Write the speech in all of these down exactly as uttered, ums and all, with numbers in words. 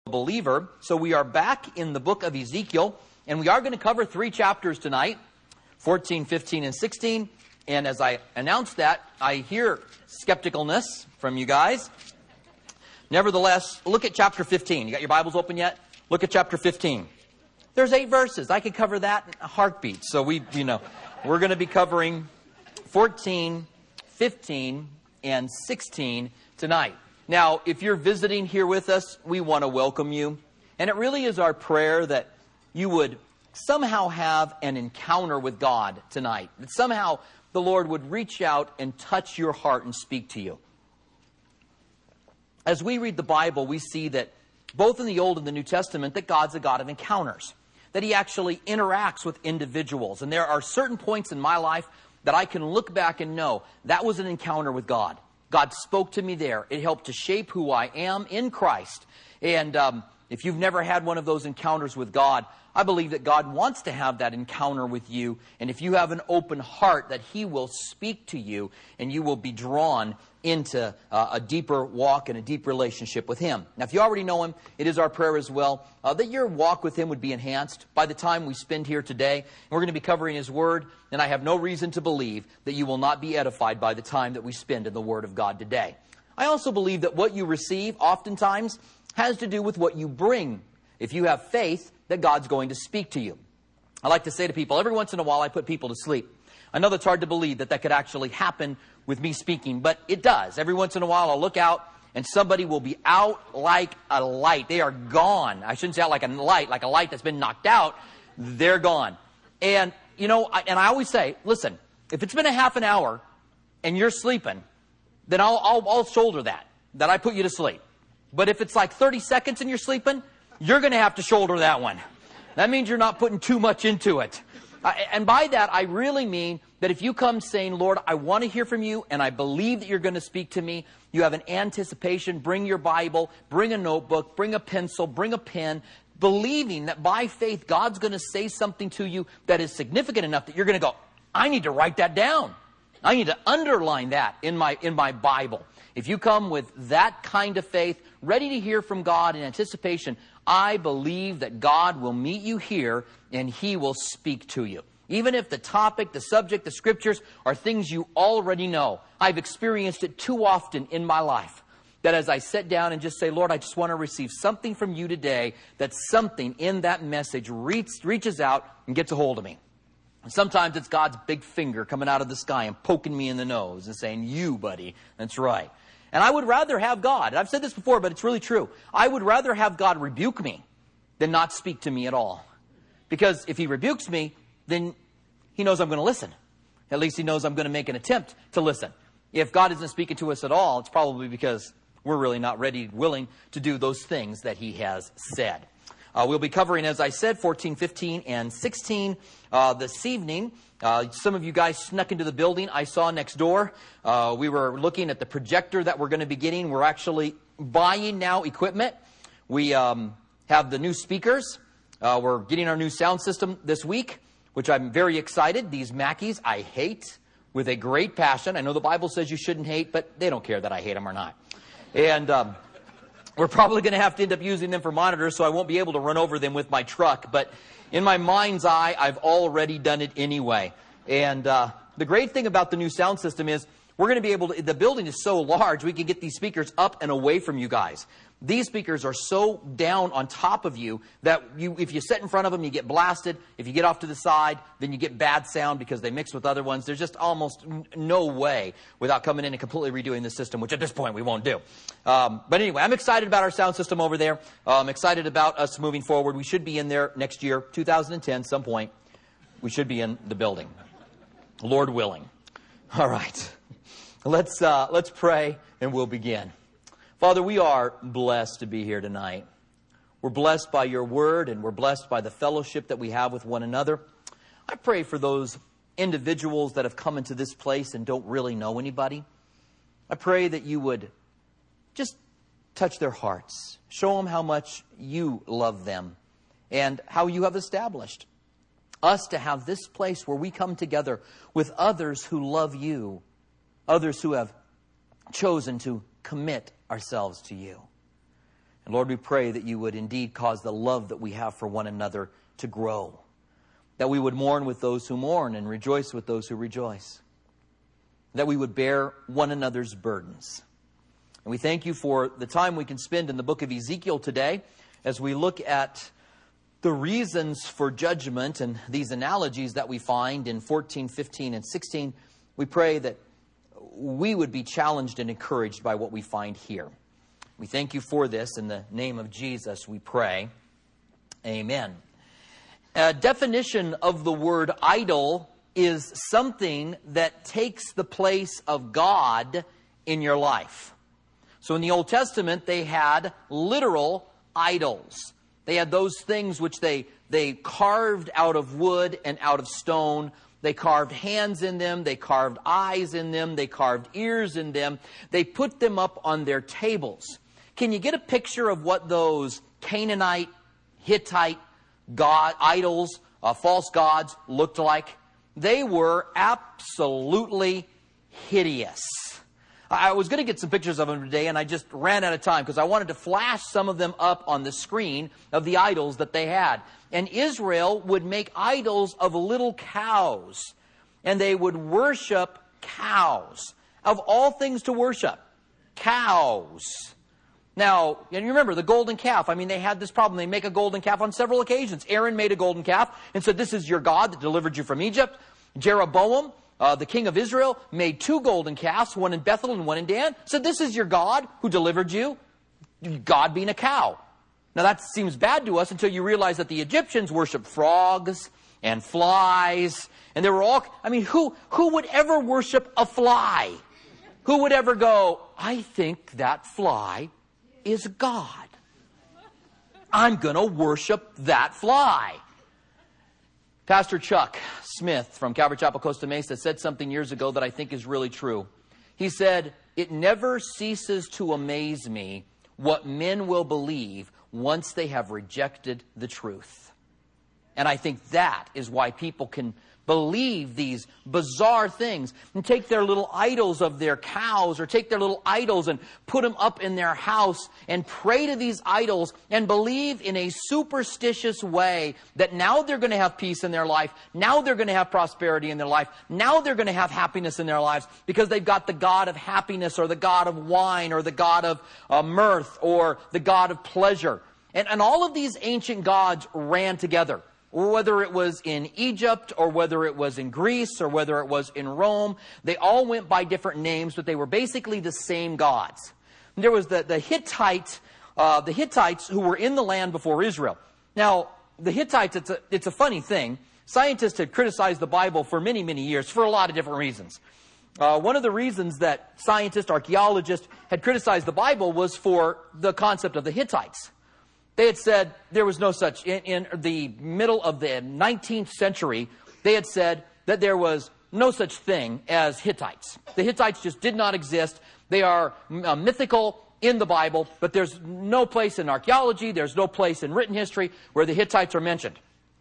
believer. So we are back in the book of Ezekiel, and we are going to cover three chapters tonight, fourteen, fifteen, and sixteen. And as I announced that, I hear skepticalness from you guys. Nevertheless, look at chapter fifteen. You got your Bibles open yet? Look at chapter fifteen. There's eight verses. I could cover that in a heartbeat. So we, you know, we're going to be covering fourteen, fifteen, and sixteen tonight. Now, if you're visiting here with us, we want to welcome you. And it really is our prayer that you would somehow have an encounter with God tonight. That somehow the Lord would reach out and touch your heart and speak to you. As we read the Bible, we see that both in the Old and the New Testament, that God's a God of encounters. That He actually interacts with individuals. And there are certain points in my life that I can look back and know that was an encounter with God. God spoke to me there. It helped to shape who I am in Christ. And um, if you've never had one of those encounters with God, I believe that God wants to have that encounter with you. And if you have an open heart, that He will speak to you and you will be drawn into uh, a deeper walk and a deep relationship with Him. Now, if you already know Him, it is our prayer as well uh, that your walk with Him would be enhanced by the time we spend here today. And we're going to be covering His Word, and I have no reason to believe that you will not be edified by the time that we spend in the Word of God today. I also believe that what you receive oftentimes has to do with what you bring. If you have faith, that God's going to speak to you. I like to say to people, every once in a while I put people to sleep. I know that's hard to believe that that could actually happen with me speaking, but it does. Every once in a while I'll look out and somebody will be out like a light. They are gone. I shouldn't say out like a light, like a light that's been knocked out. They're gone. And, you know, I, and I always say, listen, if it's been a half an hour and you're sleeping, then I'll, I'll, I'll shoulder that, that I put you to sleep. But if it's like thirty seconds and you're sleeping, you're going to have to shoulder that one. That means you're not putting too much into it. Uh, and by that, I really mean that if you come saying, Lord, I want to hear from you, and I believe that you're going to speak to me, you have an anticipation, bring your Bible, bring a notebook, bring a pencil, bring a pen, believing that by faith, God's going to say something to you that is significant enough that you're going to go, I need to write that down. I need to underline that in my, in my Bible. If you come with that kind of faith, ready to hear from God in anticipation, I believe that God will meet you here and He will speak to you. Even if the topic, the subject, the scriptures are things you already know. I've experienced it too often in my life that as I sit down and just say, Lord, I just want to receive something from you today, that something in that message reach, reaches out and gets a hold of me. Sometimes it's God's big finger coming out of the sky and poking me in the nose and saying, you, buddy, that's right. And I would rather have God, and I've said this before, but it's really true. I would rather have God rebuke me than not speak to me at all. Because if He rebukes me, then He knows I'm going to listen. At least He knows I'm going to make an attempt to listen. If God isn't speaking to us at all, it's probably because we're really not ready, willing to do those things that He has said. Uh, we'll be covering, as I said, fourteen, fifteen, and sixteen uh, this evening. Uh, some of you guys snuck into the building I saw next door. Uh, we were looking at the projector that we're going to be getting. We're actually buying now equipment. We um, have the new speakers. Uh, we're getting our new sound system this week, which I'm very excited. These Mackies I hate with a great passion. I know the Bible says you shouldn't hate, but they don't care that I hate them or not. And Um, We're probably going to have to end up using them for monitors, so I won't be able to run over them with my truck. But in my mind's eye, I've already done it anyway. And uh, the great thing about the new sound system is we're going to be able to, the building is so large, we can get these speakers up and away from you guys. These speakers are so down on top of you that you, if you sit in front of them, you get blasted. If you get off to the side, then you get bad sound because they mix with other ones. There's just almost n- no way without coming in and completely redoing the system, which at this point we won't do. Um, but anyway, I'm excited about our sound system over there. Uh, I'm excited about us moving forward. We should be in there next year, two thousand ten, some point. We should be in the building, Lord willing. All right, let's uh, let's pray and we'll begin. Father, we are blessed to be here tonight. We're blessed by your word and we're blessed by the fellowship that we have with one another. I pray for those individuals that have come into this place and don't really know anybody. I pray that you would just touch their hearts. Show them how much you love them and how you have established us to have this place where we come together with others who love you, others who have chosen to commit ourselves to you. Lord, we pray that you would indeed cause the love that we have for one another to grow. That we would mourn with those who mourn and rejoice with those who rejoice. That we would bear one another's burdens. And we thank you for the time we can spend in the book of Ezekiel today as we look at the reasons for judgment and these analogies that we find in fourteen, fifteen, and sixteen. We pray that we would be challenged and encouraged by what we find here. We thank you for this. In the name of Jesus, we pray. Amen. A definition of the word idol is something that takes the place of God in your life. So in the Old Testament, they had literal idols. They had those things which they, they carved out of wood and out of stone. They carved hands in them. They carved eyes in them. They carved ears in them. They put them up on their tables. Can you get a picture of what those Canaanite, Hittite god idols, uh, false gods looked like? They were absolutely hideous. I was going to get some pictures of them today, and I just ran out of time because I wanted to flash some of them up on the screen of the idols that they had. And Israel would make idols of little cows, and they would worship cows. Of all things to worship, cows. Now, and you remember the golden calf. I mean, they had this problem. They make a golden calf on several occasions. Aaron made a golden calf and said, "This is your God that delivered you from Egypt." Jeroboam, Uh, the king of Israel, made two golden calves, one in Bethel and one in Dan. Said, "This is your God who delivered you." God being a cow. Now that seems bad to us until you realize that the Egyptians worshiped frogs and flies. And they were all, I mean, who, who would ever worship a fly? Who would ever go, "I think that fly is God. I'm going to worship that fly"? Pastor Chuck Smith from Calvary Chapel, Costa Mesa said something years ago that I think is really true. He said, "It never ceases to amaze me what men will believe once they have rejected the truth." And I think that is why people can believe these bizarre things and take their little idols of their cows or take their little idols and put them up in their house and pray to these idols and believe in a superstitious way that now they're going to have peace in their life. Now they're going to have prosperity in their life. Now they're going to have happiness in their lives because they've got the God of happiness or the God of wine or the God of uh, mirth or the God of pleasure. And, and all of these ancient gods ran together. Whether it was in Egypt or whether it was in Greece or whether it was in Rome, they all went by different names, but they were basically the same gods. There was the, the Hittite, uh, the Hittites who were in the land before Israel. Now, the Hittites, it's a, it's a funny thing. Scientists had criticized the Bible for many, many years for a lot of different reasons. Uh, one of the reasons that scientists, archaeologists had criticized the Bible was for the concept of the Hittites. They had said there was no such, in, in the middle of the nineteenth century, they had said that there was no such thing as Hittites. The Hittites just did not exist. They are uh, mythical in the Bible, but there's no place in archaeology, there's no place in written history where the Hittites are mentioned.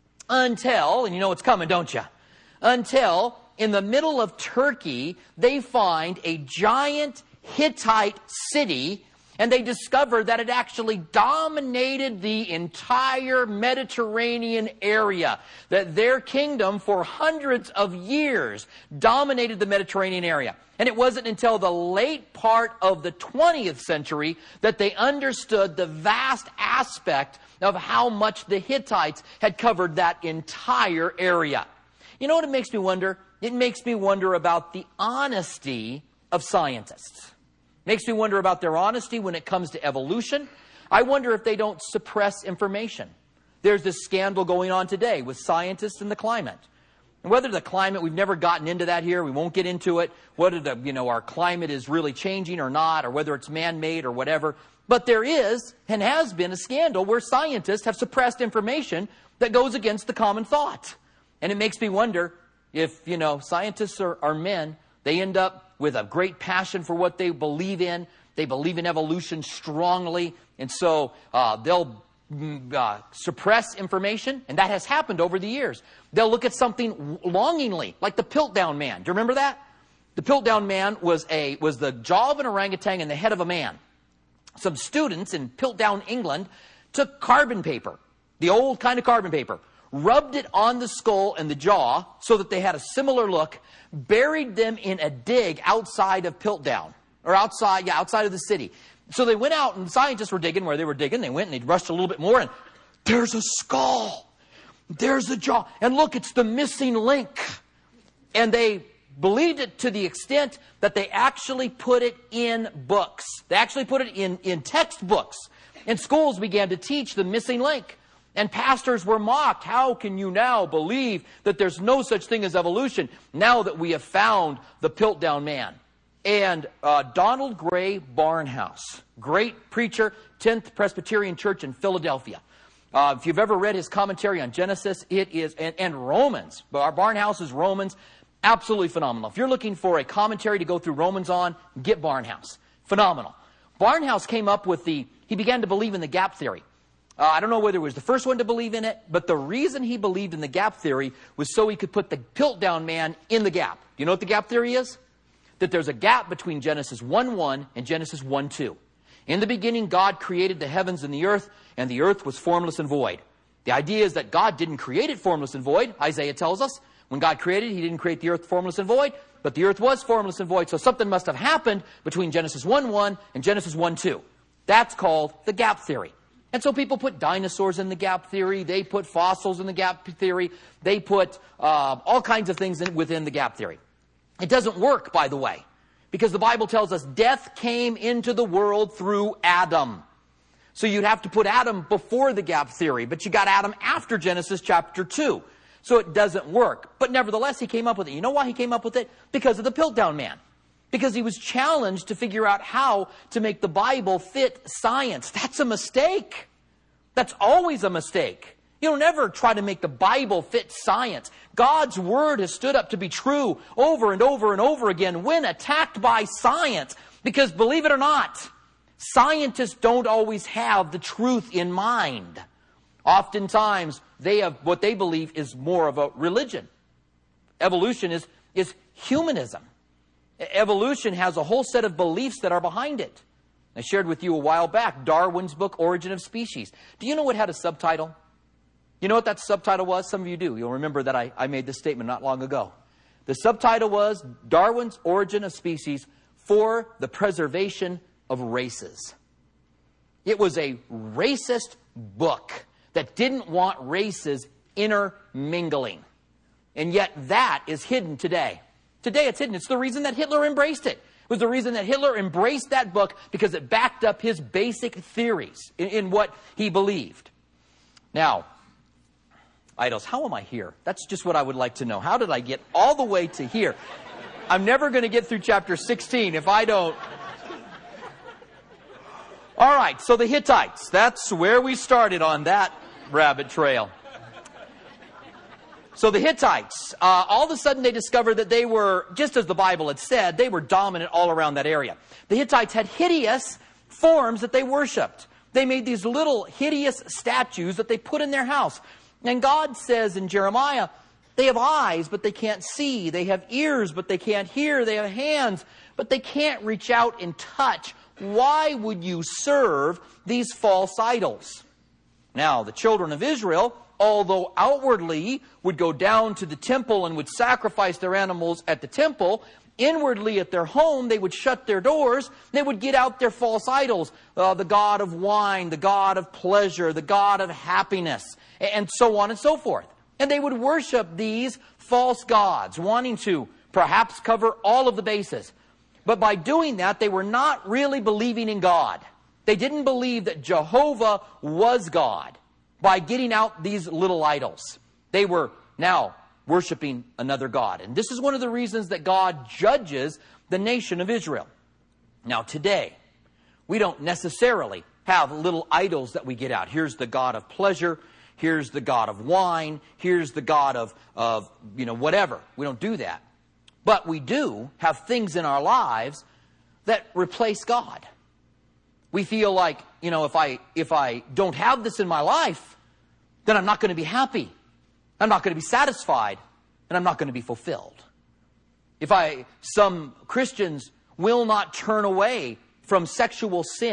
Until, and you know what's coming, don't you? Until, in the middle of Turkey, they find a giant Hittite city. And they discovered that it actually dominated the entire Mediterranean area. That their kingdom for hundreds of years dominated the Mediterranean area. And it wasn't until the late part of the twentieth century that they understood the vast aspect of how much the Hittites had covered that entire area. You know what it makes me wonder? It makes me wonder about the honesty of scientists. Makes me wonder about their honesty when it comes to evolution. I wonder if they don't suppress information. There's this scandal going on today with scientists and the climate. And whether the climate, we've never gotten into that here, we won't get into it, whether the, you know, our climate is really changing or not, or whether it's man-made or whatever. But there is and has been a scandal where scientists have suppressed information that goes against the common thought. And it makes me wonder if, you know, scientists are, are men, they end up with a great passion for what they believe in. They believe in evolution strongly. And so uh, they'll uh, suppress information. And that has happened over the years. They'll look at something longingly, like the Piltdown Man. Do you remember that? The Piltdown Man was, a, was the jaw of an orangutan and the head of a man. some students in Piltdown, England, took carbon paper, the old kind of carbon paper, rubbed it on the skull and the jaw so that they had a similar look, buried them in a dig outside of Piltdown, or outside, yeah, outside of the city. So they went out, and the scientists were digging where they were digging. They went and they rushed a little bit more, and there's a skull. There's a jaw. And look, it's the missing link. And they believed it to the extent that they actually put it in books. They actually put it in, in textbooks. And schools began to teach the missing link. And pastors were mocked. How can you now believe that there's no such thing as evolution now that we have found the Piltdown man? And uh, Donald Gray Barnhouse, great preacher, tenth Presbyterian Church in Philadelphia. Uh, if you've ever read his commentary on Genesis, it is, and, and Romans, our Barnhouse is Romans, absolutely phenomenal. If you're looking for a commentary to go through Romans on, get Barnhouse. Phenomenal. Barnhouse came up with the, he began to believe in the gap theory. Uh, I don't know whether he was the first one to believe in it, but the reason he believed in the gap theory was so he could put the Piltdown man in the gap. Do you know what the gap theory is? That there's a gap between Genesis one one and Genesis one two. In the beginning, God created the heavens and the earth, and the earth was formless and void. The idea is that God didn't create it formless and void. Isaiah tells us when God created it, he didn't create the earth formless and void, but the earth was formless and void. So something must have happened between Genesis one one and Genesis one two. That's called the gap theory. And so people put dinosaurs in the gap theory. They put fossils in the gap theory. They put uh, all kinds of things in, within the gap theory. It doesn't work, by the way, because the Bible tells us death came into the world through Adam. So you'd have to put Adam before the gap theory, but you got Adam after Genesis chapter two. So it doesn't work. But nevertheless, he came up with it. You know why he came up with it? Because of the Piltdown man. Because he was challenged to figure out how to make the Bible fit science. That's a mistake. That's always a mistake. You don't ever try to make the Bible fit science. God's Word has stood up to be true over and over and over again when attacked by science. Because believe it or not, scientists don't always have the truth in mind. Oftentimes, they have what they believe is more of a religion. Evolution is, is humanism. Evolution has a whole set of beliefs that are behind it. I shared with you a while back Darwin's book, Origin of Species. Do you know what had a subtitle? You know what that subtitle was? Some of you do. You'll remember that I, I made this statement not long ago. The subtitle was Darwin's Origin of Species for the Preservation of Races. It was a racist book that didn't want races intermingling. And yet that is hidden today. Today it's hidden. It's the reason that Hitler embraced it. It was the reason that Hitler embraced that book because it backed up his basic theories in, in what he believed. Now, idols, how am I here? That's just what I would like to know. How did I get all the way to here? I'm never going to get through chapter sixteen if I don't. All right, so the Hittites. That's where we started on that rabbit trail. So the Hittites, uh, all of a sudden they discovered that they were, just as the Bible had said, they were dominant all around that area. The Hittites had hideous forms that they worshipped. They made these little hideous statues that they put in their house. And God says in Jeremiah, they have eyes, but they can't see. They have ears, but they can't hear. They have hands, but they can't reach out and touch. Why would you serve these false idols? Now, the children of Israel, although outwardly would go down to the temple and would sacrifice their animals at the temple, inwardly at their home they would shut their doors. They would get out their false idols, uh, the god of wine, the god of pleasure, the god of happiness, and so on and so forth. And they would worship these false gods, wanting to perhaps cover all of the bases. But by doing that, they were not really believing in God. They didn't believe that Jehovah was God by getting out these little idols. They were now worshiping another god. And this is one of the reasons that God judges the nation of Israel. Now today, we don't necessarily have little idols that we get out. Here's the god of pleasure. Here's the god of wine. Here's the god of, of you know, whatever. We don't do that. But we do have things in our lives that replace God. We feel like, you know, if I, if I don't have this in my life, then I'm not going to be happy. I'm not going to be satisfied. And I'm not going to be fulfilled. If I, some Christians will not turn away from sexual sin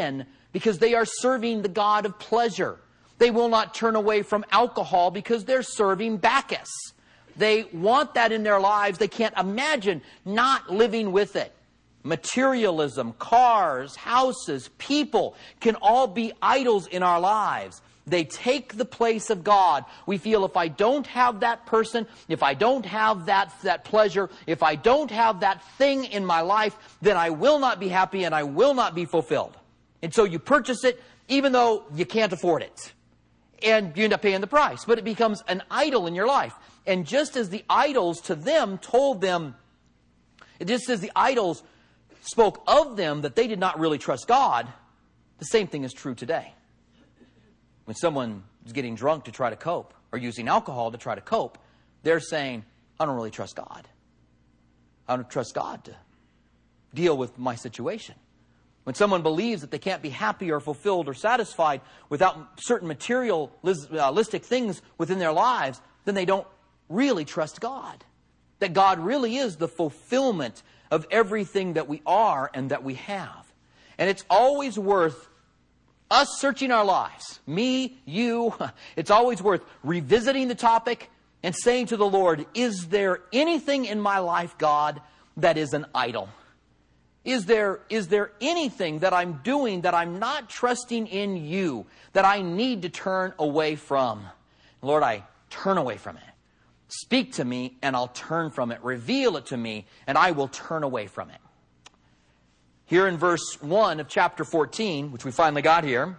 because they are serving the god of pleasure. They will not turn away from alcohol because they're serving Bacchus. They want that in their lives. They can't imagine not living with it. Materialism, cars, houses, people can all be idols in our lives. They take the place of God. We feel if I don't have that person, if I don't have that, that pleasure, if I don't have that thing in my life, then I will not be happy and I will not be fulfilled. And so you purchase it even though you can't afford it. And you end up paying the price. But it becomes an idol in your life. And just as the idols to them told them, just as the idols spoke of them that they did not really trust God, the same thing is true today. When someone is getting drunk to try to cope, or using alcohol to try to cope, they're saying, I don't really trust God. I don't trust God to deal with my situation. When someone believes that they can't be happy or fulfilled or satisfied without certain materialistic things within their lives, then they don't really trust God. That God really is the fulfillment of everything that we are and that we have. And it's always worth us searching our lives. Me, you. It's always worth revisiting the topic and saying to the Lord, is there anything in my life, God, that is an idol? Is there, is there anything that I'm doing that I'm not trusting in you, that I need to turn away from? Lord, I turn away from it. Speak to me and I'll turn from it. Reveal it to me and I will turn away from it. Here in verse one of chapter fourteen, which we finally got here.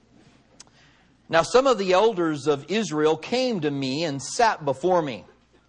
Now some of the elders of Israel came to me and sat before me.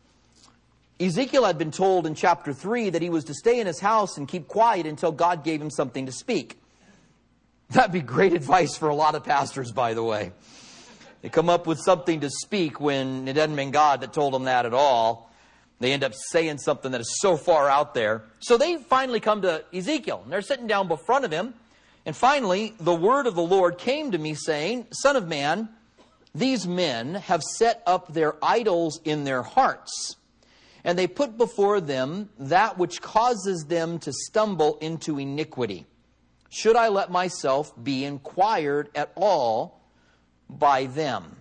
Ezekiel had been told in chapter three that he was to stay in his house and keep quiet until God gave him something to speak. That'd be great advice for a lot of pastors, by the way. They come up with something to speak when it hadn't been God that told them that at all. They end up saying something that is so far out there. So they finally come to Ezekiel, and they're sitting down before him. And finally, the word of the Lord came to me saying, Son of man, these men have set up their idols in their hearts, and they put before them that which causes them to stumble into iniquity. Should I let myself be inquired at all by them?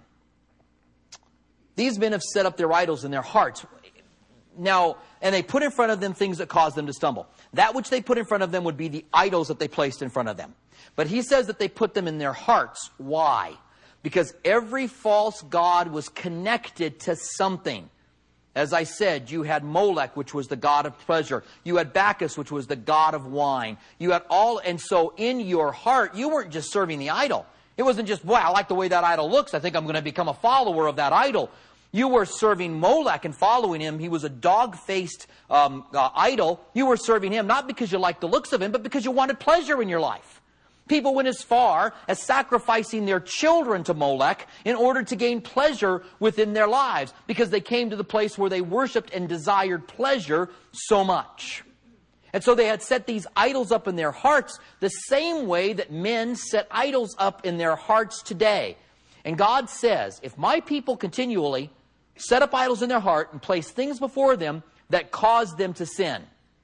These men have set up their idols in their hearts. Now, and they put in front of them things that cause them to stumble. That which they put in front of them would be the idols that they placed in front of them. But he says that they put them in their hearts. Why? Because every false god was connected to something. As I said, you had Molech, which was the god of pleasure. You had Bacchus, which was the god of wine. You had all, and so in your heart, you weren't just serving the idol. It wasn't just, boy, I like the way that idol looks. I think I'm going to become a follower of that idol. You were serving Molech and following him. He was a dog-faced um, uh, idol. You were serving him not because you liked the looks of him, but because you wanted pleasure in your life. People went as far as sacrificing their children to Molech in order to gain pleasure within their lives, because they came to the place where they worshiped and desired pleasure so much. And so they had set these idols up in their hearts the same way that men set idols up in their hearts today. And God says, if my people continually set up idols in their heart and place things before them that cause them to sin,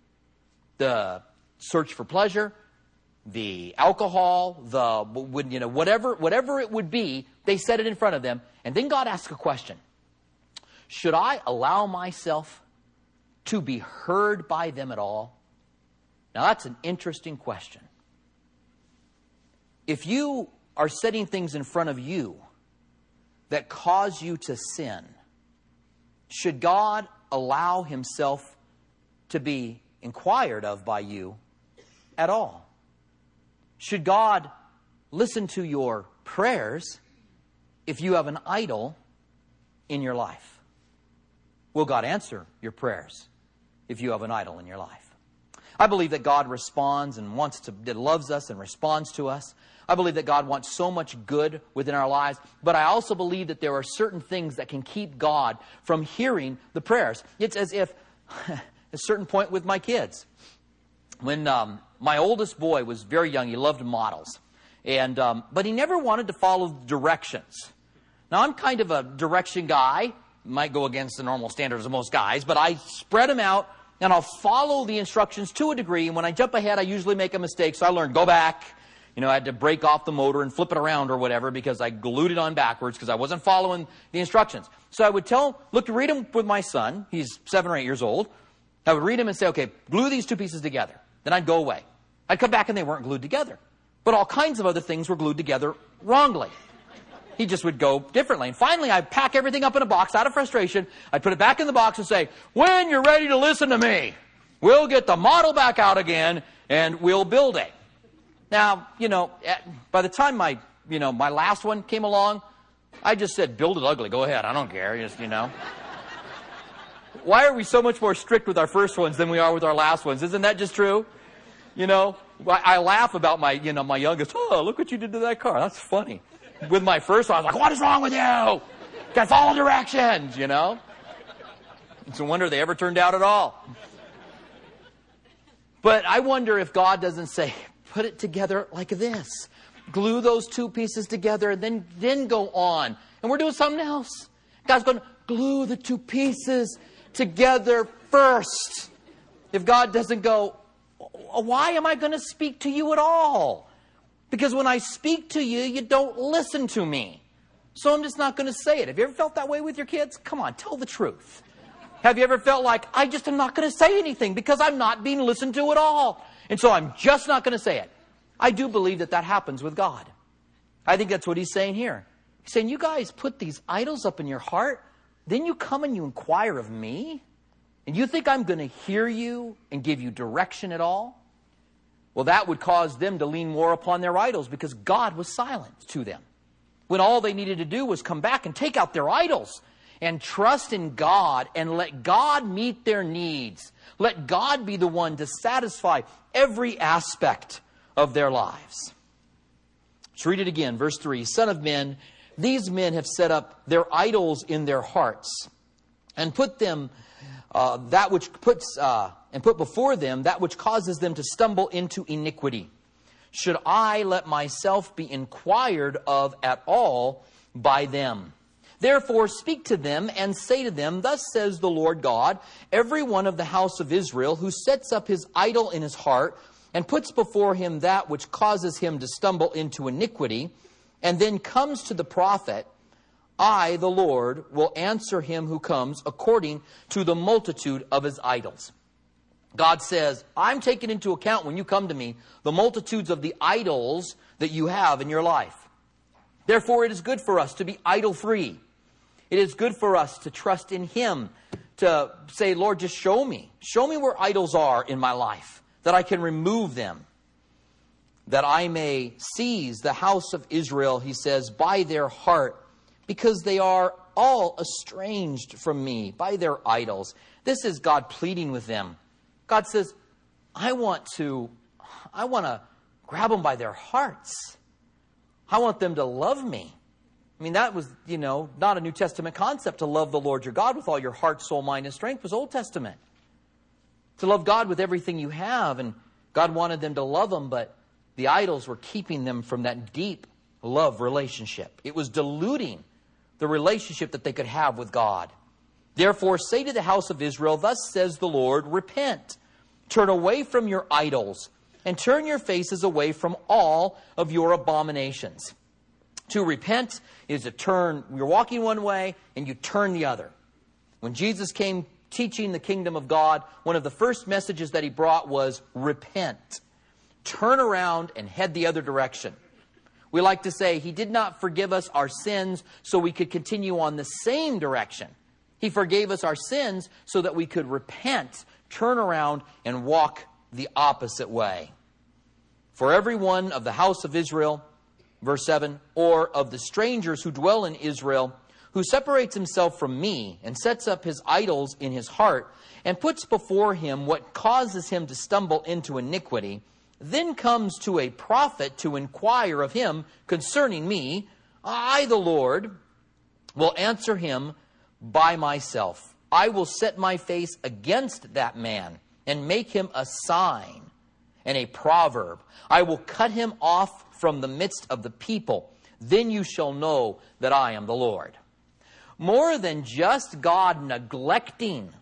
the search for pleasure, the alcohol, the you know whatever whatever it would be, they set it in front of them. And then God asks a question. Should I allow myself to be heard by them at all? Now that's an interesting question. If you are setting things in front of you that cause you to sin, should God allow himself to be inquired of by you at all? Should God listen to your prayers if you have an idol in your life? Will God answer your prayers if you have an idol in your life? I believe that God responds and wants to, that loves us and responds to us. I believe that God wants so much good within our lives, but I also believe that there are certain things that can keep God from hearing the prayers. It's as if, at a certain point with my kids, when um, my oldest boy was very young, he loved models, and um, but he never wanted to follow directions. Now, I'm kind of a direction guy. Might go against the normal standards of most guys, but I spread them out, and I'll follow the instructions to a degree, and when I jump ahead, I usually make a mistake, so I learned, go back. you know, I had to break off the motor and flip it around or whatever because I glued it on backwards because I wasn't following the instructions. So I would tell, look, to read them with my son. He's seven or eight years old. I would read them and say, okay, glue these two pieces together. Then I'd go away. I'd come back and they weren't glued together. But all kinds of other things were glued together wrongly. He just would go differently. And finally, I'd pack everything up in a box out of frustration. I'd put it back in the box and say, when you're ready to listen to me, we'll get the model back out again and we'll build it. Now, you know, by the time my, you know, my last one came along, I just said, build it ugly. Go ahead. I don't care. Just, you know. Why are we so much more strict with our first ones than we are with our last ones? Isn't that just true? You know, I, I laugh about my, you know, my youngest. Oh, look what you did to that car. That's funny. With my first one, I was like, what is wrong with you? Got follow directions, you know. It's a wonder they ever turned out at all. But I wonder if God doesn't say, put it together like this. Glue those two pieces together and then, then go on. And we're doing something else. God's going to glue the two pieces together first. If God doesn't go, why am I going to speak to you at all? Because when I speak to you, you don't listen to me. So I'm just not going to say it. Have you ever felt that way with your kids? Come on, tell the truth. Have you ever felt like, I just am not going to say anything because I'm not being listened to at all? And so I'm just not going to say it. I do believe that that happens with God. I think that's what he's saying here. He's saying, you guys put these idols up in your heart, then you come and you inquire of me, and you think I'm going to hear you and give you direction at all? Well, that would cause them to lean more upon their idols because God was silent to them. When all they needed to do was come back and take out their idols and trust in God and let God meet their needs. Let God be the one to satisfy every aspect of their lives. Let's read it again. Verse three. Son of men, these men have set up their idols in their hearts and put them uh, that which puts uh, and put before them that which causes them to stumble into iniquity. Should I let myself be inquired of at all by them? Therefore speak to them and say to them, thus says the Lord God, every one of the house of Israel who sets up his idol in his heart and puts before him that which causes him to stumble into iniquity, and then comes to the prophet, I, the Lord, will answer him who comes according to the multitude of his idols. God says, I'm taking into account when you come to me the multitudes of the idols that you have in your life. Therefore, it is good for us to be idol-free. It is good for us to trust in him, to say, Lord, just show me. Show me where idols are in my life, that I can remove them, that I may seize the house of Israel, he says, by their heart, because they are all estranged from me, by their idols. This is God pleading with them. God says, I want to, I want to grab them by their hearts. I want them to love me. I mean, that was, you know, not a New Testament concept to love the Lord your God with all your heart, soul, mind, and strength. It was Old Testament. To love God with everything you have. And God wanted them to love him, but the idols were keeping them from that deep love relationship. It was diluting the relationship that they could have with God. Therefore, say to the house of Israel, thus says the Lord, repent, turn away from your idols, and turn your faces away from all of your abominations. To repent is to turn, you're walking one way and you turn the other. When Jesus came teaching the kingdom of God, one of the first messages that he brought was repent. Turn around and head the other direction. We like to say he did not forgive us our sins so we could continue on the same direction. He forgave us our sins so that we could repent, turn around, and walk the opposite way. For every one of the house of Israel, verse seven, or of the strangers who dwell in Israel, who separates himself from me and sets up his idols in his heart and puts before him what causes him to stumble into iniquity, then comes to a prophet to inquire of him concerning me, I, the Lord, will answer him by myself. I will set my face against that man and make him a sign and a proverb. I will cut him off from the midst of the people. Then you shall know that I am the Lord. More than just God neglecting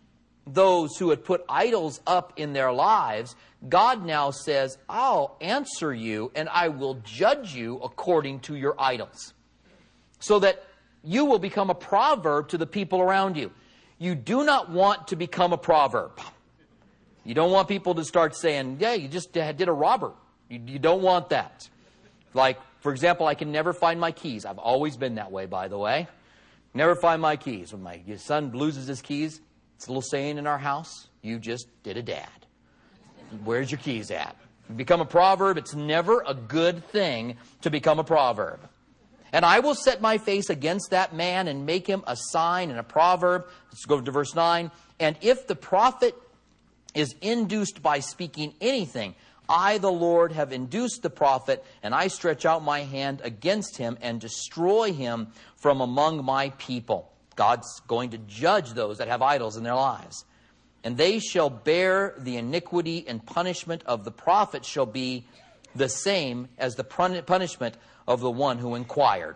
those who had put idols up in their lives, God now says, I'll answer you and I will judge you according to your idols. So that you will become a proverb to the people around you. You do not want to become a proverb. You don't want people to start saying, yeah, you just did a robber. You, you don't want that. Like, for example, I can never find my keys. I've always been that way, by the way. Never find my keys. When my son loses his keys, it's a little saying in our house, you just did a dad. Where's your keys at? You become a proverb. It's never a good thing to become a proverb. And I will set my face against that man and make him a sign and a proverb. Let's go to verse nine. And if the prophet is induced by speaking anything, I, the Lord, have induced the prophet, and I stretch out my hand against him and destroy him from among my people. God's going to judge those that have idols in their lives. And they shall bear the iniquity, and punishment of the prophet shall be the same as the punishment of the one who inquired.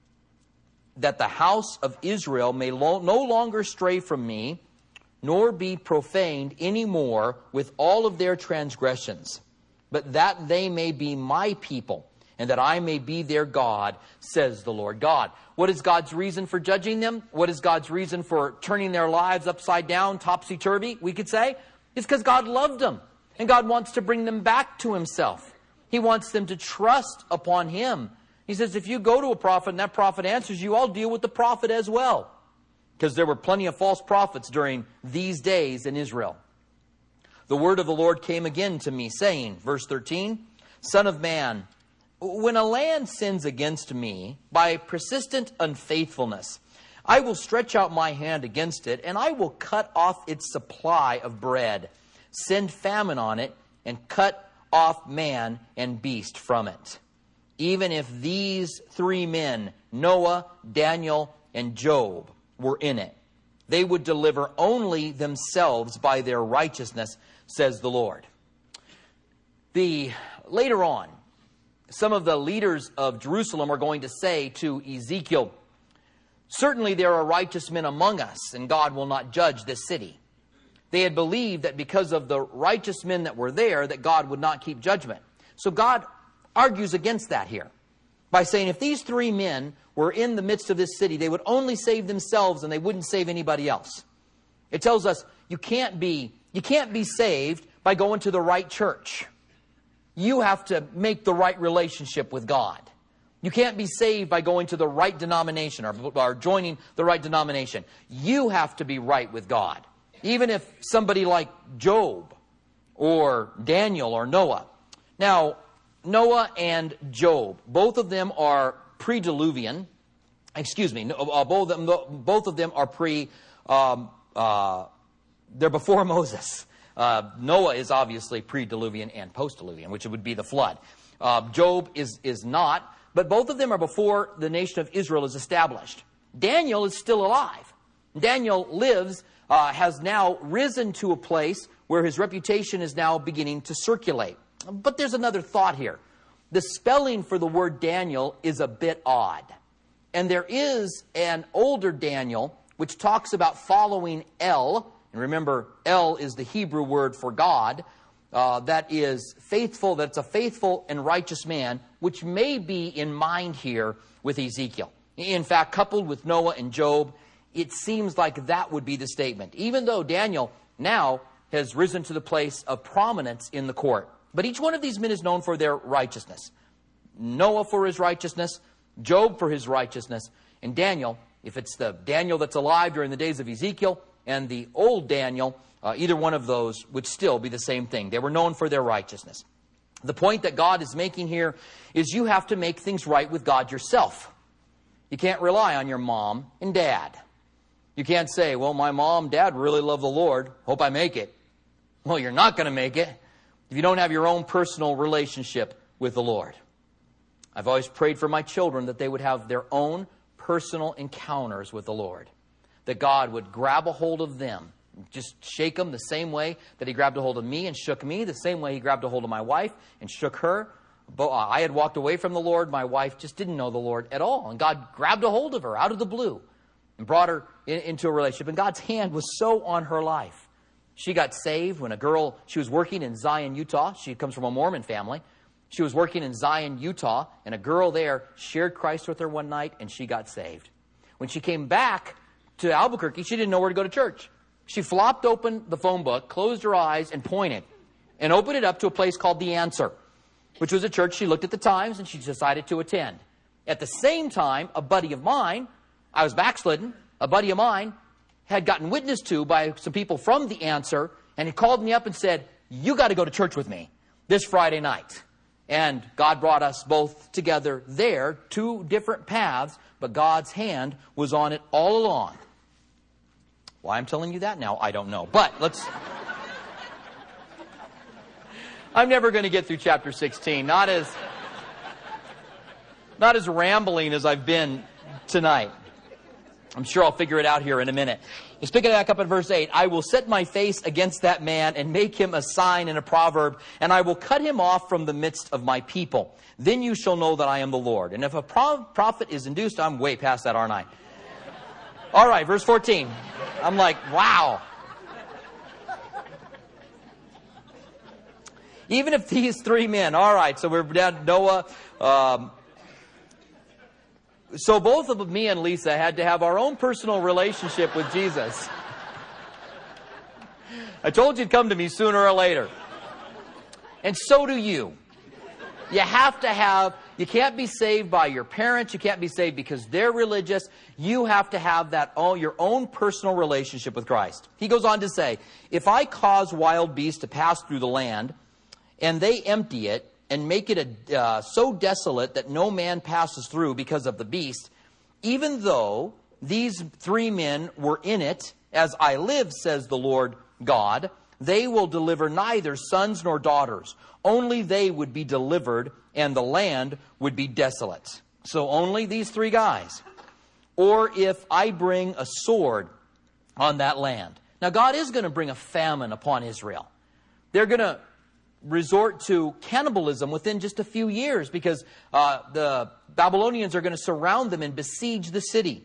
That the house of Israel may lo- no longer stray from me, nor be profaned any more with all of their transgressions, but that they may be my people, and that I may be their God, says the Lord God. What is God's reason for judging them? What is God's reason for turning their lives upside down, topsy-turvy, we could say? It's because God loved them, and God wants to bring them back to himself. He wants them to trust upon him. He says, if you go to a prophet and that prophet answers you, I'll deal with the prophet as well. Because there were plenty of false prophets during these days in Israel. The word of the Lord came again to me, saying, verse thirteen, Son of man, when a land sins against me by persistent unfaithfulness, I will stretch out my hand against it, and I will cut off its supply of bread, send famine on it, and cut off man and beast from it. Even if these three men, Noah, Daniel, and Job, were in it, they would deliver only themselves by their righteousness, says the Lord. The later on, some of the leaders of Jerusalem are going to say to Ezekiel, certainly there are righteous men among us, and God will not judge this city. They had believed that because of the righteous men that were there, that God would not keep judgment. So God argues against that here by saying if these three men were in the midst of this city, they would only save themselves and they wouldn't save anybody else. It tells us you can't be, you can't be saved by going to the right church. You have to make the right relationship with God. You can't be saved by going to the right denomination or, or joining the right denomination. You have to be right with God. Even if somebody like Job or Daniel or Noah. Now, Noah and Job, both of them are pre-diluvian. Excuse me, uh, both of them, both of them are pre, um, uh, they're before Moses. Uh, Noah is obviously pre-diluvian and post-diluvian, which would be the flood. Uh, Job is, is not, but both of them are before the nation of Israel is established. Daniel is still alive. Daniel lives, uh, has now risen to a place where his reputation is now beginning to circulate. But there's another thought here. The spelling for the word Daniel is a bit odd. And there is an older Daniel which talks about following El. And remember, El is the Hebrew word for God. Uh, that is faithful, that's a faithful and righteous man, which may be in mind here with Ezekiel. In fact, coupled with Noah and Job, it seems like that would be the statement. Even though Daniel now has risen to the place of prominence in the court. But each one of these men is known for their righteousness. Noah for his righteousness, Job for his righteousness, and Daniel, if it's the Daniel that's alive during the days of Ezekiel and the old Daniel, uh, either one of those would still be the same thing. They were known for their righteousness. The point that God is making here is you have to make things right with God yourself. You can't rely on your mom and dad. You can't say, well, my mom, dad really love the Lord. Hope I make it. Well, you're not going to make it if you don't have your own personal relationship with the Lord. I've always prayed for my children that they would have their own personal encounters with the Lord. That God would grab a hold of them, just shake them the same way that he grabbed a hold of me and shook me, the same way he grabbed a hold of my wife and shook her. I had walked away from the Lord. My wife just didn't know the Lord at all. And God grabbed a hold of her out of the blue and brought her in, into a relationship. And God's hand was so on her life. She got saved when a girl, she was working in Zion, Utah. She comes from a Mormon family. She was working in Zion, Utah, and a girl there shared Christ with her one night, and she got saved. When she came back to Albuquerque, she didn't know where to go to church. She flopped open the phone book, closed her eyes, and pointed, and opened it up to a place called The Answer, which was a church she looked at the times, and she decided to attend. At the same time, a buddy of mine, I was backslidden, a buddy of mine had gotten witnessed to by some people from The Answer, and he called me up and said, you got to go to church with me this Friday night. And God brought us both together there, two different paths, but God's hand was on it all along. Why I'm telling you that now, I don't know. But let's... I'm never going to get through chapter sixteen. Not as, not as rambling as I've been tonight. I'm sure I'll figure it out here in a minute. Let's pick it back up at verse eight. I will set my face against that man and make him a sign and a proverb, and I will cut him off from the midst of my people. Then you shall know that I am the Lord. And if a pro- prophet is induced, I'm way past that, aren't I? All right, verse fourteen. I'm like, wow. Even if these three men, all right, so we're down Noah. Um, so both of me and Lisa had to have our own personal relationship with Jesus. I told you to come to me sooner or later. And so do you. You have to have, you can't be saved by your parents. You can't be saved because they're religious. You have to have that own, your own personal relationship with Christ. He goes on to say, if I cause wild beasts to pass through the land, and they empty it and make it a, uh, so desolate that no man passes through because of the beast, even though these three men were in it, as I live, says the Lord God, they will deliver neither sons nor daughters. Only they would be delivered, and the land would be desolate. So only these three guys. Or if I bring a sword on that land. Now God is going to bring a famine upon Israel. They're going to resort to cannibalism within just a few years because uh, the Babylonians are going to surround them and besiege the city.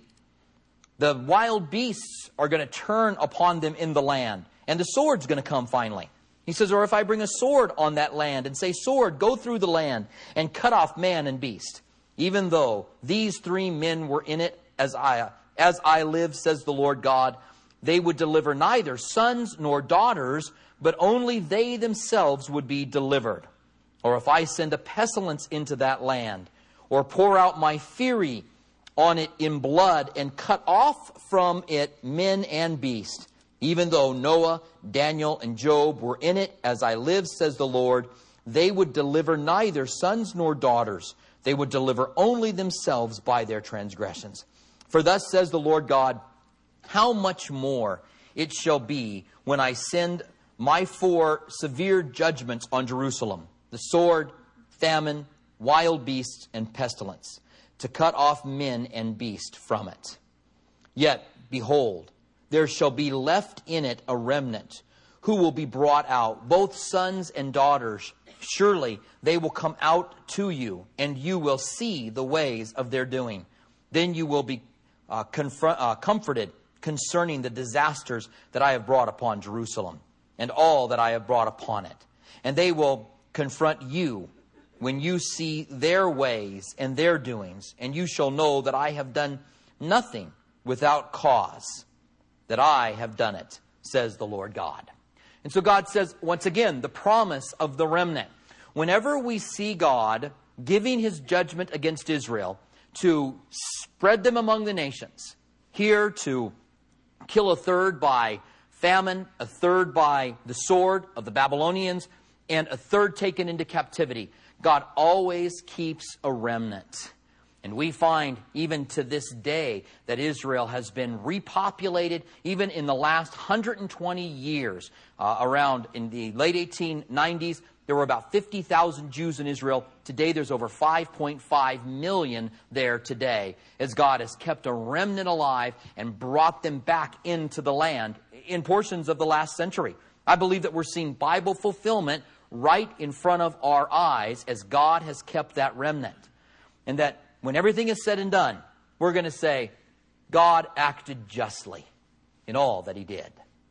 The wild beasts are going to turn upon them in the land. And the sword's going to come finally. He says, or if I bring a sword on that land and say, sword, go through the land and cut off man and beast. Even though these three men were in it, as I, as I live, says the Lord God, they would deliver neither sons nor daughters, but only they themselves would be delivered. Or if I send a pestilence into that land, or pour out my fury on it in blood, and cut off from it men and beast, even though Noah, Daniel, and Job were in it, as I live, says the Lord, they would deliver neither sons nor daughters. They would deliver only themselves by their transgressions. For thus says the Lord God, how much more it shall be when I send my four severe judgments on Jerusalem, the sword, famine, wild beasts, and pestilence, to cut off men and beast from it. Yet, behold, there shall be left in it a remnant, who will be brought out, both sons and daughters. Surely they will come out to you, and you will see the ways of their doing. Then you will be uh, confront, uh, comforted concerning the disasters that I have brought upon Jerusalem, and all that I have brought upon it. And they will confront you when you see their ways and their doings, and you shall know that I have done nothing without cause, that I have done it, says the Lord God. And so God says, once again, the promise of the remnant. Whenever we see God giving his judgment against Israel to spread them among the nations, here to kill a third by famine, a third by the sword of the Babylonians, and a third taken into captivity, God always keeps a remnant. And we find even to this day that Israel has been repopulated even in the last one hundred twenty years. Uh, around in the late eighteen nineties, there were about fifty thousand Jews in Israel. Today there's over five point five million there today, as God has kept a remnant alive and brought them back into the land in portions of the last century. I believe that we're seeing Bible fulfillment right in front of our eyes as God has kept that remnant. And that when everything is said and done, we're going to say, God acted justly in all that he did.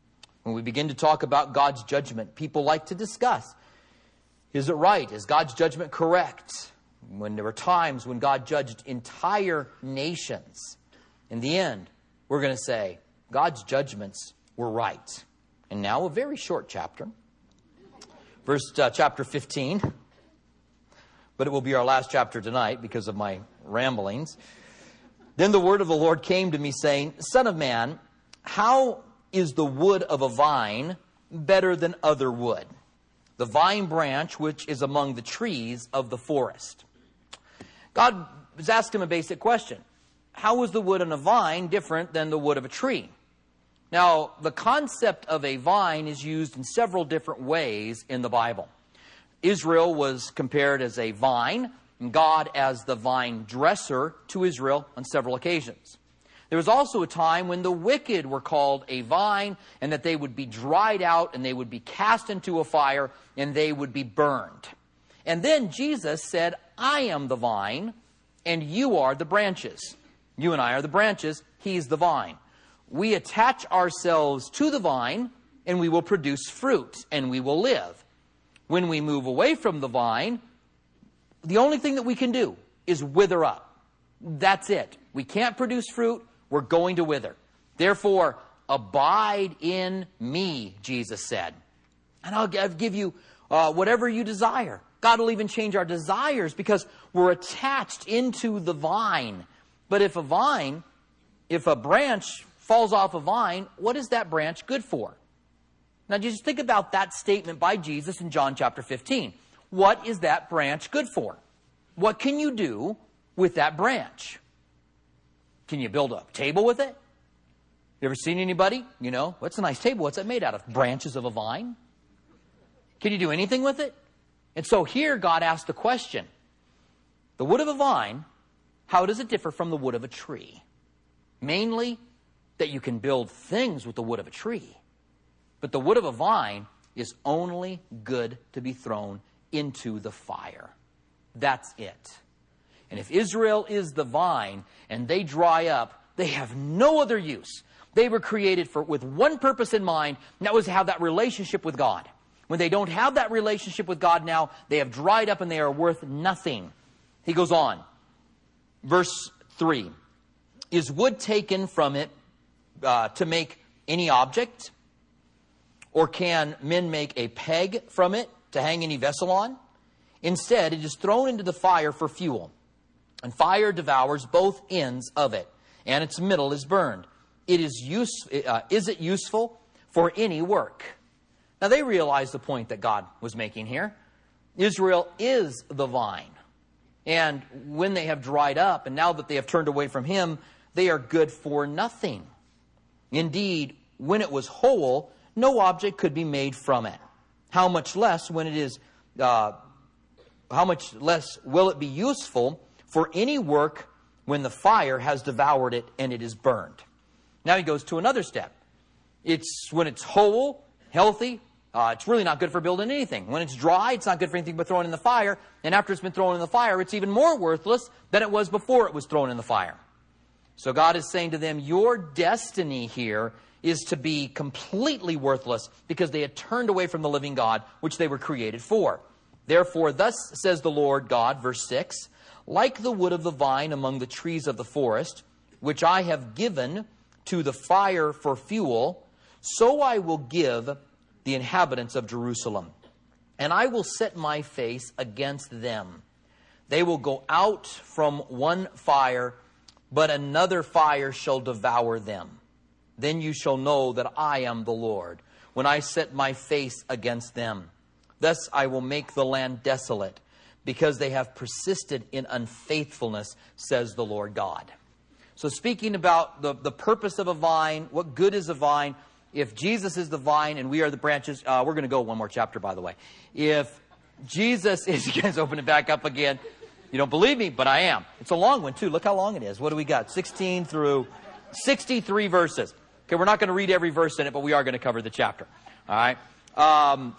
When we begin to talk about God's judgment, people like to discuss, is it right? Is God's judgment correct? When there were times when God judged entire nations, in the end, we're going to say God's judgments were right. And now a very short chapter, verse uh, chapter fifteen, but it will be our last chapter tonight because of my ramblings. Then the word of the Lord came to me, saying, Son of man, how is the wood of a vine better than other wood? The vine branch which is among the trees of the forest. God was asking him a basic question. How is the wood on a vine different than the wood of a tree? Now, the concept of a vine is used in several different ways in the Bible. Israel was compared as a vine, and God as the vine dresser to Israel on several occasions. There was also a time when the wicked were called a vine, and that they would be dried out, and they would be cast into a fire, and they would be burned. And then Jesus said, I am the vine, and you are the branches. You and I are the branches, he's the vine. We attach ourselves to the vine, and we will produce fruit, and we will live. When we move away from the vine, the only thing that we can do is wither up. That's it. We can't produce fruit. We're going to wither. Therefore, abide in me, Jesus said. And I'll give you uh, whatever you desire. God will even change our desires because we're attached into the vine. But if a vine, if a branch falls off a vine, what is that branch good for? Now just think about that statement by Jesus in John chapter fifteen. What is that branch good for? What can you do with that branch? Can you build a table with it? You ever seen anybody? You know, what's a nice table? What's it made out of? Branches of a vine? Can you do anything with it? And so here God asked the question, the wood of a vine, how does it differ from the wood of a tree? Mainly that you can build things with the wood of a tree. But the wood of a vine is only good to be thrown into the fire. That's it. And if Israel is the vine and they dry up, they have no other use. They were created for with one purpose in mind, and that was to have that relationship with God. When they don't have that relationship with God now, they have dried up and they are worth nothing. He goes on. Verse three. Is wood taken from it uh, to make any object? Or can men make a peg from it to hang any vessel on? Instead, it is thrown into the fire for fuel. And fire devours both ends of it, and its middle is burned. It is use, uh, is it useful for any work? Now they realized the point that God was making here. Israel is the vine. And when they have dried up, and now that they have turned away from him, they are good for nothing. Indeed, when it was whole, no object could be made from it. How much less when it is, uh, how much less will it be useful for any work when the fire has devoured it and it is burned? Now he goes to another step. It's when it's whole, healthy, uh, it's really not good for building anything. When it's dry, it's not good for anything but thrown in the fire. And after it's been thrown in the fire, it's even more worthless than it was before it was thrown in the fire. So God is saying to them, your destiny here is to be completely worthless because they had turned away from the living God, which they were created for. Therefore, thus says the Lord God, verse six, like the wood of the vine among the trees of the forest, which I have given to the fire for fuel, so I will give the inhabitants of Jerusalem. And I will set my face against them. They will go out from one fire, but another fire shall devour them. Then you shall know that I am the Lord, when I set my face against them. Thus I will make the land desolate, because they have persisted in unfaithfulness, says the Lord God. So speaking about the, the purpose of a vine, what good is a vine? If Jesus is the vine and we are the branches, uh, we're going to go one more chapter, by the way. If Jesus is, you guys open it back up again. You don't believe me, but I am. It's a long one, too. Look how long it is. What do we got? sixteen through sixty-three verses. Okay, we're not going to read every verse in it, but we are going to cover the chapter. All right? Um,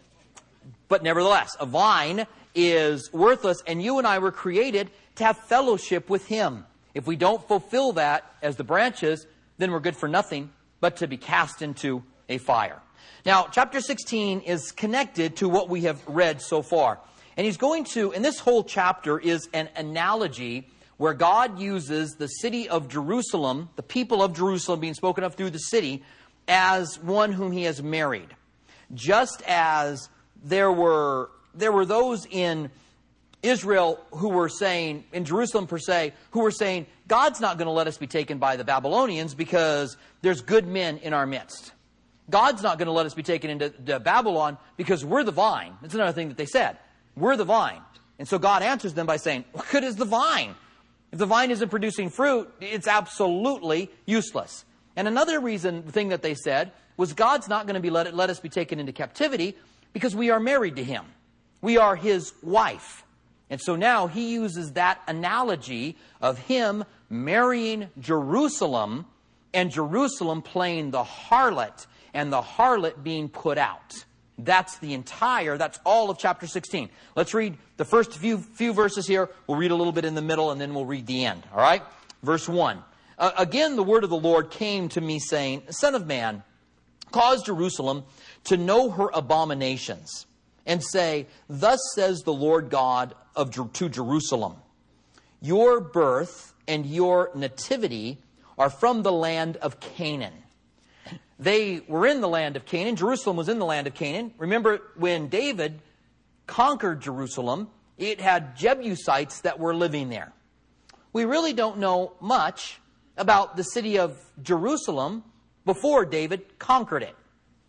but nevertheless, a vine is worthless, and you and I were created to have fellowship with him. If we don't fulfill that as the branches, then we're good for nothing but to be cast into a fire. Now, chapter sixteen is connected to what we have read so far. And he's going to, and this whole chapter is an analogy where God uses the city of Jerusalem, the people of Jerusalem being spoken of through the city, as one whom he has married. Just as there were, there were those in Israel who were saying, in Jerusalem per se, who were saying, God's not going to let us be taken by the Babylonians because there's good men in our midst. God's not going to let us be taken into to Babylon because we're the vine. That's another thing that they said. We're the vine. And so God answers them by saying, what good is the vine? If the vine isn't producing fruit, it's absolutely useless. And another reason, the thing that they said, was God's not going to be let, let us be taken into captivity because we are married to him. We are his wife. And so now he uses that analogy of him marrying Jerusalem and Jerusalem playing the harlot and the harlot being put out. That's the entire, that's all of chapter sixteen. Let's read the first few, few verses here. We'll read a little bit in the middle and then we'll read the end. All right? Verse one. Uh, again, the word of the Lord came to me saying, Son of man, cause Jerusalem to know her abominations and say, Thus says the Lord God of to Jerusalem, Your birth and your nativity are from the land of Canaan. They were in the land of Canaan. Jerusalem was in the land of Canaan. Remember, when David conquered Jerusalem, it had Jebusites that were living there. We really don't know much about the city of Jerusalem before David conquered it.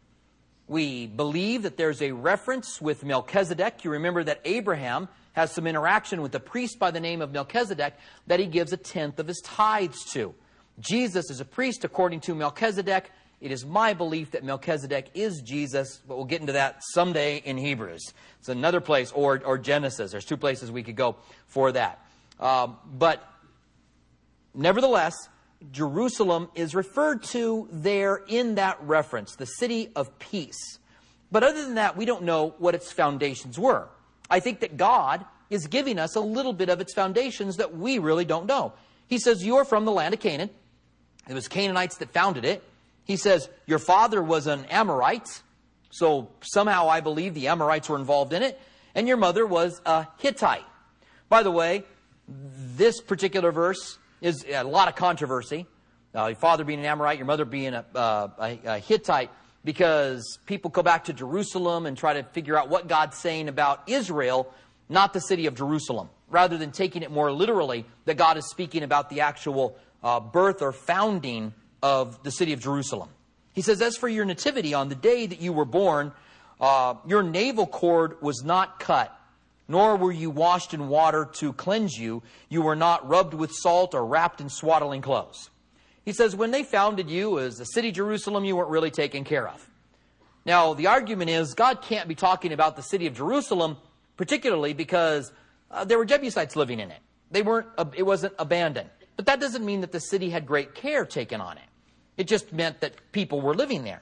We believe that there's a reference with Melchizedek. You remember that Abraham has some interaction with a priest by the name of Melchizedek that he gives a tenth of his tithes to. Jesus is a priest according to Melchizedek. It is my belief that Melchizedek is Jesus, but we'll get into that someday in Hebrews. It's another place, or, or Genesis. There's two places we could go for that. Um, but nevertheless, Jerusalem is referred to there in that reference, the city of peace. But other than that, we don't know what its foundations were. I think that God is giving us a little bit of its foundations that we really don't know. He says, you're from the land of Canaan. It was Canaanites that founded it. He says, your father was an Amorite. So somehow I believe the Amorites were involved in it. And your mother was a Hittite. By the way, this particular verse is a lot of controversy. Uh, your father being an Amorite, your mother being a, uh, a, a Hittite, because people go back to Jerusalem and try to figure out what God's saying about Israel, not the city of Jerusalem, rather than taking it more literally that God is speaking about the actual uh, birth or founding of the city of Jerusalem. He says, as for your nativity, on the day that you were born, uh, your navel cord was not cut, nor were you washed in water to cleanse you. You were not rubbed with salt or wrapped in swaddling clothes. He says, when they founded you as the city Jerusalem, you weren't really taken care of. Now, the argument is God can't be talking about the city of Jerusalem, particularly because uh, there were Jebusites living in it. They weren't, uh, it wasn't abandoned. But that doesn't mean that the city had great care taken on it. It just meant that people were living there.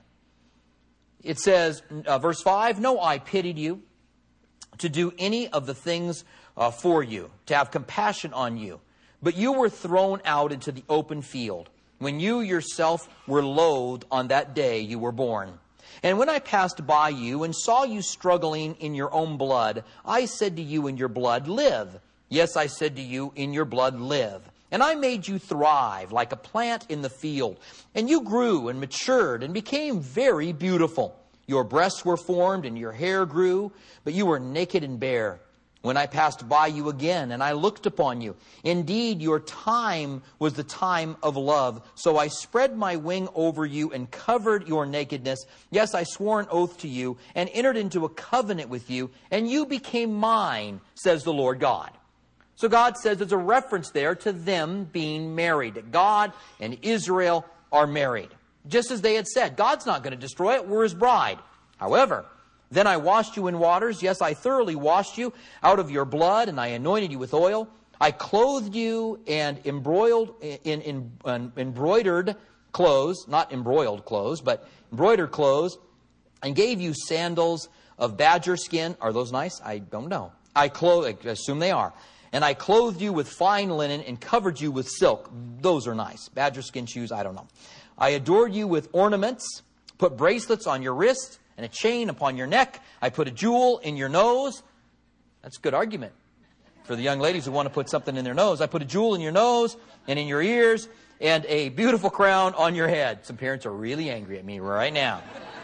It says, uh, verse five, no eye pitied you to do any of the things uh, for you, to have compassion on you. But you were thrown out into the open field, when you yourself were loathed on that day you were born. And when I passed by you and saw you struggling in your own blood, I said to you, in your blood, live. Yes, I said to you, in your blood, live. And I made you thrive like a plant in the field. And you grew and matured and became very beautiful. Your breasts were formed and your hair grew, but you were naked and bare. When I passed by you again and I looked upon you, indeed your time was the time of love. So I spread my wing over you and covered your nakedness. Yes, I swore an oath to you and entered into a covenant with you, and you became mine, says the Lord God. So God says there's a reference there to them being married. God and Israel are married. Just as they had said, God's not going to destroy it. We're his bride. However, then I washed you in waters. Yes, I thoroughly washed you out of your blood, and I anointed you with oil. I clothed you and embroiled in, in, in embroidered clothes, not embroiled clothes, but embroidered clothes, and gave you sandals of badger skin. Are those nice? I don't know. I clothed, I assume they are. And I clothed you with fine linen and covered you with silk. Those are nice. Badger skin shoes, I don't know. I adored you with ornaments. put bracelets on your wrists and a chain upon your neck. I put a jewel in your nose. That's a good argument for the young ladies who want to put something in their nose. I put a jewel in your nose and in your ears and a beautiful crown on your head. Some parents are really angry at me right now.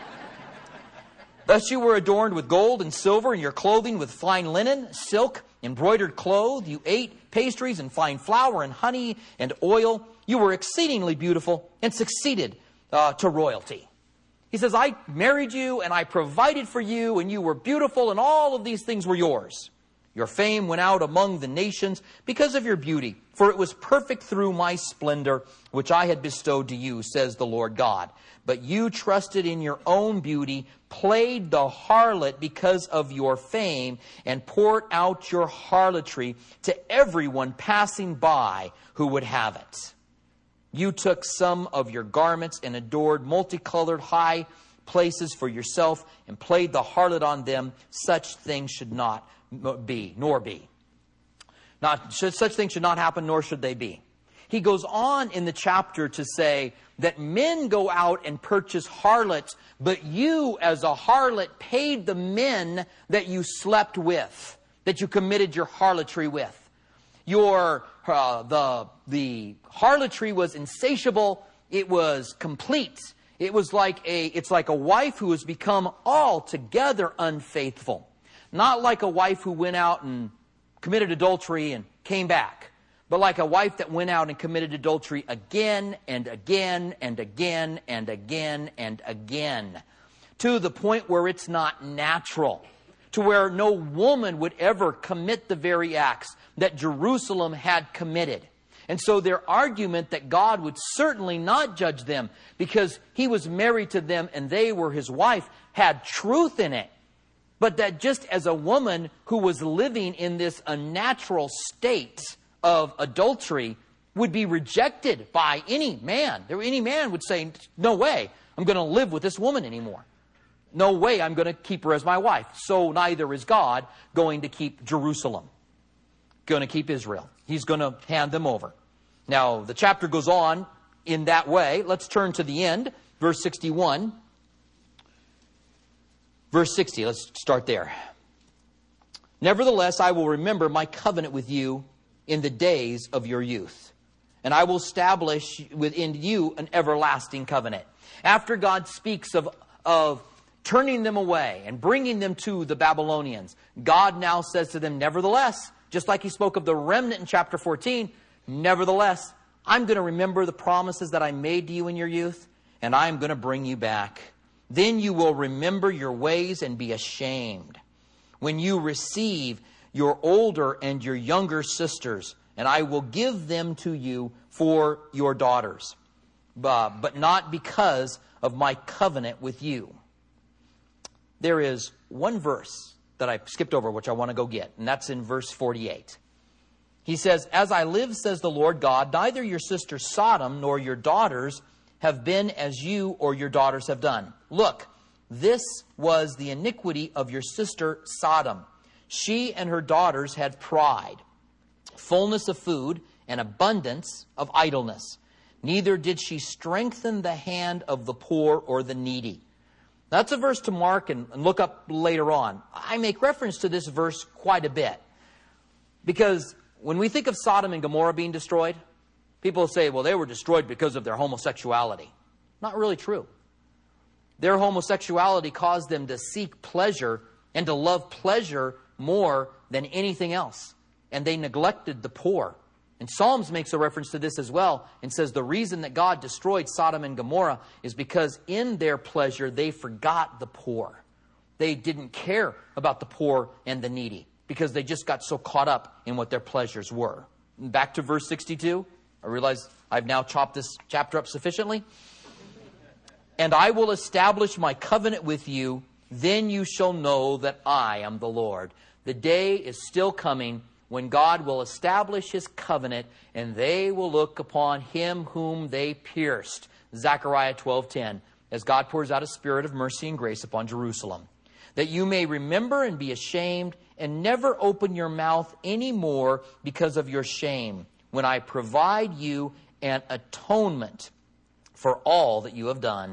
Thus you were adorned with gold and silver, and your clothing with fine linen, silk, embroidered cloth. You ate pastries and fine flour and honey and oil. You were exceedingly beautiful and succeeded uh, to royalty. He says, I married you and I provided for you, and you were beautiful, and all of these things were yours. Your fame went out among the nations because of your beauty, for it was perfect through my splendor, which I had bestowed to you, says the Lord God. But you trusted in your own beauty, played the harlot because of your fame, and poured out your harlotry to everyone passing by who would have it. You took some of your garments and adored multicolored high places for yourself and played the harlot on them. Such things should not be, nor be. Not, should, such things should not happen, nor should they be. He goes on in the chapter to say that men go out and purchase harlots, but you as a harlot paid the men that you slept with, that you committed your harlotry with. Your uh, the the harlotry was insatiable. It was complete. It was like a it's like a wife who has become altogether unfaithful. Not like a wife who went out and committed adultery and came back, but like a wife that went out and committed adultery again and again and again and again and again, to the point where it's not natural, to where no woman would ever commit the very acts that Jerusalem had committed. And so their argument that God would certainly not judge them because he was married to them and they were his wife had truth in it. But that just as a woman who was living in this unnatural state of adultery would be rejected by any man. Any man would say, no way, I'm going to live with this woman anymore. No way, I'm going to keep her as my wife. So neither is God going to keep Jerusalem, going to keep Israel. He's going to hand them over. Now, the chapter goes on in that way. Let's turn to the end, verse sixty-one. Verse sixty, let's start there. Nevertheless, I will remember my covenant with you in the days of your youth, and I will establish within you an everlasting covenant. After God speaks of, of turning them away and bringing them to the Babylonians, God now says to them, nevertheless, just like he spoke of the remnant in chapter fourteen, nevertheless, I'm going to remember the promises that I made to you in your youth, and I'm going to bring you back. Then you will remember your ways and be ashamed when you receive your older and your younger sisters, and I will give them to you for your daughters, but not because of my covenant with you. There is one verse that I skipped over, which I want to go get, and that's in verse forty-eight. He says, as I live, says the Lord God, neither your sister Sodom nor your daughters have been as you or your daughters have done. Look, this was the iniquity of your sister Sodom. She and her daughters had pride, fullness of food, and abundance of idleness. Neither did she strengthen the hand of the poor or the needy. That's a verse to mark and, and look up later on. I make reference to this verse quite a bit, because when we think of Sodom and Gomorrah being destroyed, people say, well, they were destroyed because of their homosexuality. Not really true. Their homosexuality caused them to seek pleasure and to love pleasure more than anything else. And they neglected the poor. And Psalms makes a reference to this as well and says the reason that God destroyed Sodom and Gomorrah is because in their pleasure they forgot the poor. They didn't care about the poor and the needy because they just got so caught up in what their pleasures were. Back to verse sixty-two. I realize I've now chopped this chapter up sufficiently. And I will establish my covenant with you, then you shall know that I am the Lord. The day is still coming when God will establish his covenant, and they will look upon him whom they pierced. Zechariah twelve ten, as God pours out a spirit of mercy and grace upon Jerusalem. That you may remember and be ashamed, and never open your mouth any more because of your shame, when I provide you an atonement for all that you have done,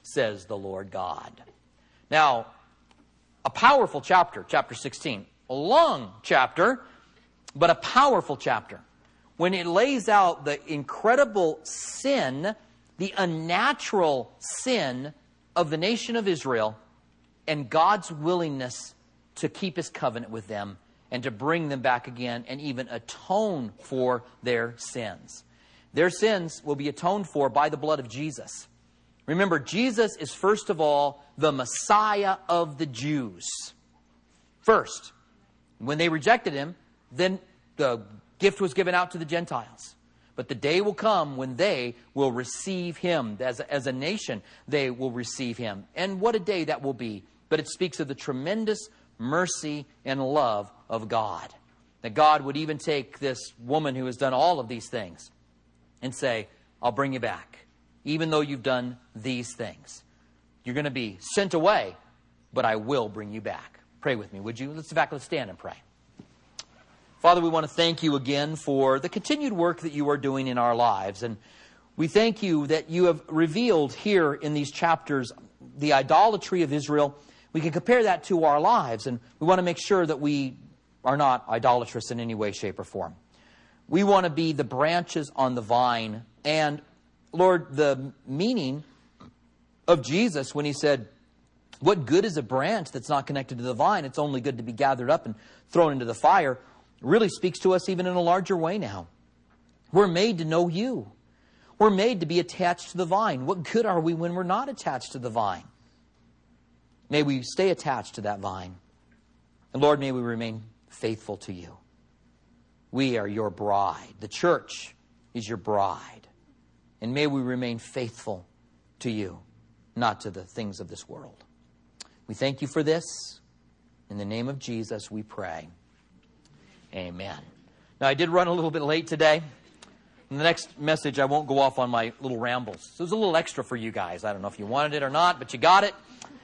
says the Lord God. Now, a powerful chapter, chapter sixteen. A long chapter, but a powerful chapter. When it lays out the incredible sin, the unnatural sin of the nation of Israel, and God's willingness to keep His covenant with them and to bring them back again and even atone for their sins. Their sins will be atoned for by the blood of Jesus. Remember, Jesus is first of all the Messiah of the Jews. First, when they rejected Him, then the gift was given out to the Gentiles. But the day will come when they will receive Him. As a, as a nation, they will receive Him. And what a day that will be. But it speaks of the tremendous mercy and love of God. That God would even take this woman who has done all of these things and say, I'll bring you back. Even though you've done these things. You're going to be sent away, but I will bring you back. Pray with me, would you? Let's, in fact, let's stand and pray. Father, we want to thank you again for the continued work that you are doing in our lives. And we thank you that you have revealed here in these chapters the idolatry of Israel. We can compare that to our lives, and we want to make sure that we are not idolatrous in any way, shape, or form. We want to be the branches on the vine. And, Lord, the meaning of Jesus when He said, what good is a branch that's not connected to the vine? It's only good to be gathered up and thrown into the fire. Really speaks to us even in a larger way now. We're made to know you. We're made to be attached to the vine. What good are we when we're not attached to the vine? May we stay attached to that vine. And Lord, may we remain faithful to you. We are your bride. The church is your bride. And may we remain faithful to you, not to the things of this world. We thank you for this. In the name of Jesus, we pray. Amen. Now, I did run a little bit late today. In the next message, I won't go off on my little rambles. So there's a little extra for you guys. I don't know if you wanted it or not, but you got it.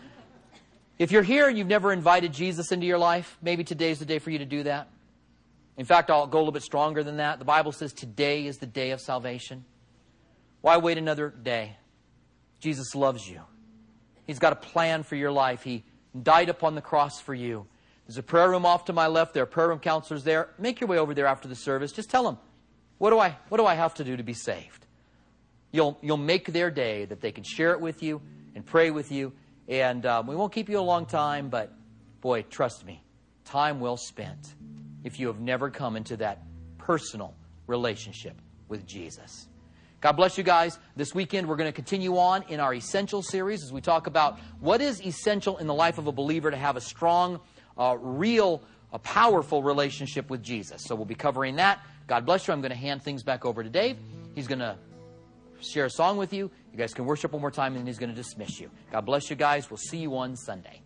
If you're here and you've never invited Jesus into your life, maybe today's the day for you to do that. In fact, I'll go a little bit stronger than that. The Bible says today is the day of salvation. Why wait another day? Jesus loves you. He's got a plan for your life. He died upon the cross for you. There's a prayer room off to my left. There are prayer room counselors there. Make your way over there after the service. Just tell them, what do I, what do I have to do to be saved? You'll, you'll make their day that they can share it with you and pray with you. And um, we won't keep you a long time, but boy, trust me, time well spent if you have never come into that personal relationship with Jesus. God bless you guys. This weekend we're going to continue on in our Essential series as we talk about what is essential in the life of a believer to have a strong, uh, real, a powerful relationship with Jesus. So we'll be covering that. God bless you. I'm going to hand things back over to Dave. He's going to share a song with you. You guys can worship one more time, and then he's going to dismiss you. God bless you guys. We'll see you on Sunday.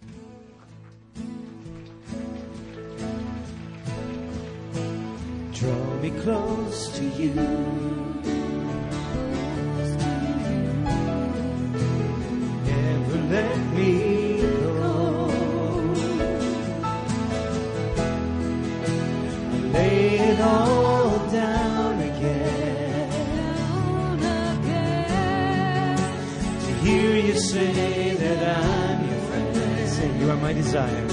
Draw me close to you. Never let me go. I lay it all down again. To hear you say that I'm your friend. Say, you are my desire.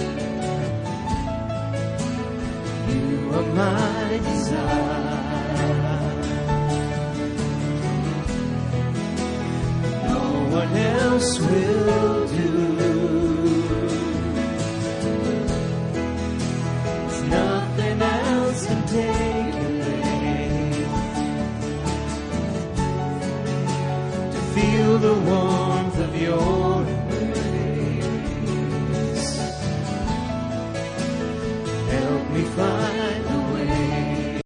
You are my desire. No one else will do. There's nothing else to take away. To feel the warmth of your embrace. Help me find